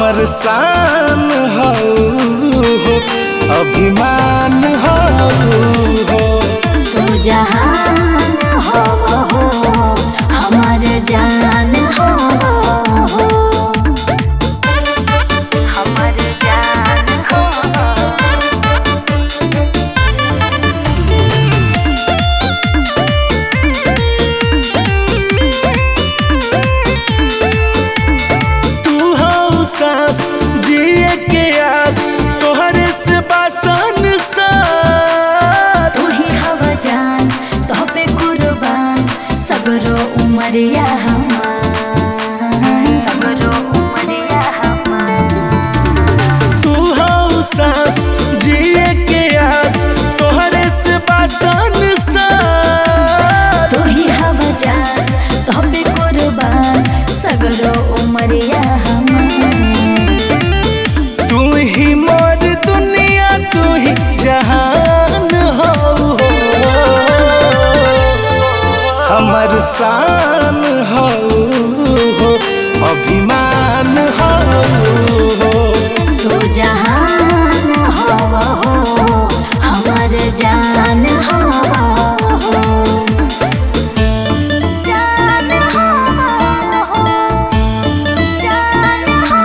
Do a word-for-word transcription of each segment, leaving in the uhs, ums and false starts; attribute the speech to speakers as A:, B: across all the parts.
A: हमर शान हो, अभिमान हो,
B: तू जहान हो, हमर जान हो, हमर जान हो।
A: सांस जिए के आस तोहरे से बासन सा
B: तू ही हवा जान तो पे कुर्बान सगरो उमरिया हमार, सगरो उमरिया हमार।
A: तू हो सांस जिए के आस तोहरे से बासन सा
B: तू ही हवा जान तो पे कुर्बान सगरो उमरिया हमार।
A: हमर शान हो, अभिमान हो,
B: तू जहान हो, हमर जान हो, जान हो, जान हो।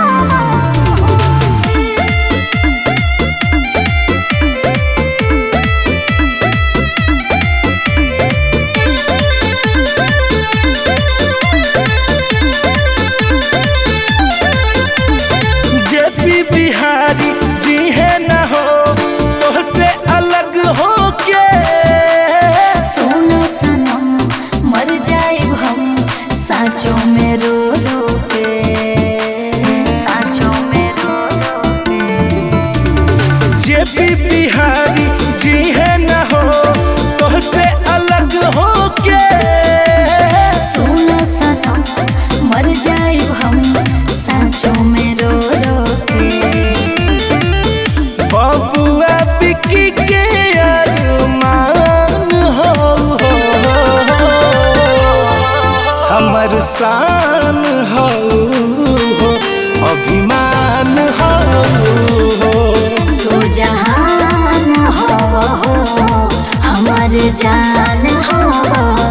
A: बिहारी जी है न हो तो से अलग हो के
B: सोना सनम मर जाए हम साँचों में रो रो के, साँचों में रो रो के।
A: जे भी बिहारी जी है न हो तो से अलग हो के
B: सोना सनम मर जाए हम साँचों में रो रो
A: बबुआ बिकी के अरमान हो, हमर शान हो, अभिमान हो,
B: तू जहान हो, हमर जान हो।